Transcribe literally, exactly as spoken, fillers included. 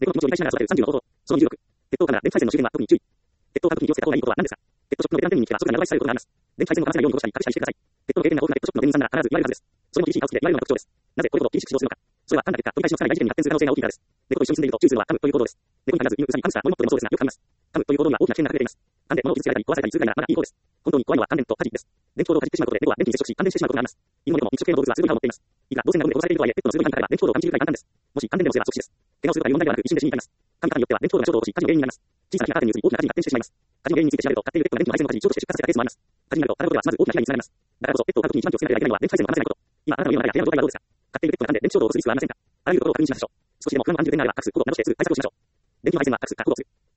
猫の気持ちを理解しながら育てるさんじゅうの方法。そのにじゅうろく。鉄塔から電気配線の充電は特に注意。鉄塔から特に気をつけた方がいいことは何ですか？ペットショップのベテラン店員に聞けば外にアドバイスされることがあります。電気配線の欠かせないように残したり、隠したりしてください。ペットの経験が豊富なペットショップの店員さんなら必ず言われるはずです。それも厳しい顔つきで言われるのが特徴です。なぜこれほど厳しく指導するのか。それは単なる結果、取り返しのつかない大事件に発展する可能性が大きいからです。猫と一緒に住んでいると注意するのは噛むという行動です。猫に限らず犬、ウサギ、ハムスター、モルモットでもそうですが、よく噛みます。噛むという行動には大きな危険が隠れています。噛んで物を傷つけられたり壊されたりするぐらいならまだいい方です。本当に怖いのは感電と火事です。電気コードをかじってしまうことで猫は電気に接触し感電してしまうことがあります。犬もでも肉食系の動物はすぐに歯を持っています。いくら動線がゴミで殺されているとはいえ、ペットの数分間から電気コードを感じるくらい簡単です。もし感電でもすれば即死です。怪我をするとかいう問題ではなく一瞬で死に至ります。噛み方によっては電気コードが衝動を起こし火事の原因になります。小さな火がカーテンに移り大きな火事に発展してしまいます。火事の原因について調べると、飼っているペットが電気の配線の火事に衝動して出火させたケースもあります。火事になると、ただことではまず大きな被害につながります。だからこそ、ペットを飼うときに一番気をつけなければいけないのは電気配線の離せないこと。今、あなたの家の中や部屋の状態はどうですか？飼っているペットが噛んで電気衝動を起こすリスクはありませんか？あらゆるところを確認しましょう。少しでも不安を感じているならば隠すことを直してすぐ対策をしましょう。電気配線は隠すか保護する。